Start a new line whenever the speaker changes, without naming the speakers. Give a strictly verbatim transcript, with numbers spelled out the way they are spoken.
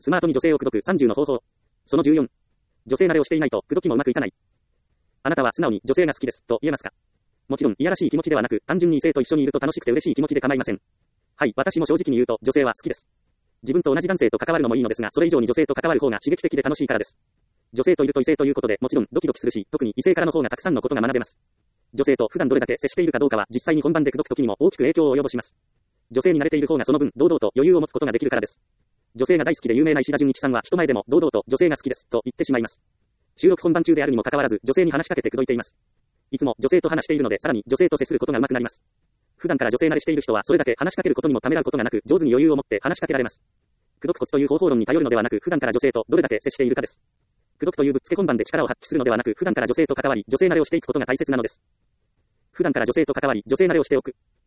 スマートに女性を口説くさんじゅうの方法。そのじゅうよん。女性慣れをしていないと口説きもうまくいかない。あなたは素直に女性が好きですと言えますか？もちろんいやらしい気持ちではなく、単純に異性と一緒にいると楽しくて嬉しい気持ちで構いません。はい、私も正直に言うと女性は好きです。自分と同じ男性と関わるのもいいのですが、それ以上に女性と関わる方が刺激的で楽しいからです。女性といると異性ということでもちろんドキドキするし、特に異性からの方がたくさんのことが学べます。女性と普段どれだけ接しているかどうかは実際に本番で口説く時にも大きく影響を及ぼします。女性に慣れている方がその分堂々と余裕を持つことができるからです。女性が大好きで有名な石田純一さんは人前でも堂々と女性が好きですと言ってしまいます。収録本番中であるにもかかわらず女性に話しかけて口説いています。いつも女性と話しているのでさらに女性と接することが上手くなります。普段から女性慣れしている人はそれだけ話しかけることにもためらうことがなく上手に余裕を持って話しかけられます。口説くコツという方法論に頼るのではなく普段から女性とどれだけ接しているかです。口説くというぶっつけ本番で力を発揮するのではなく普段から女性と関わり女性慣れをしていくことが大切なのです。普段から女性と関わり女性慣れをしておく。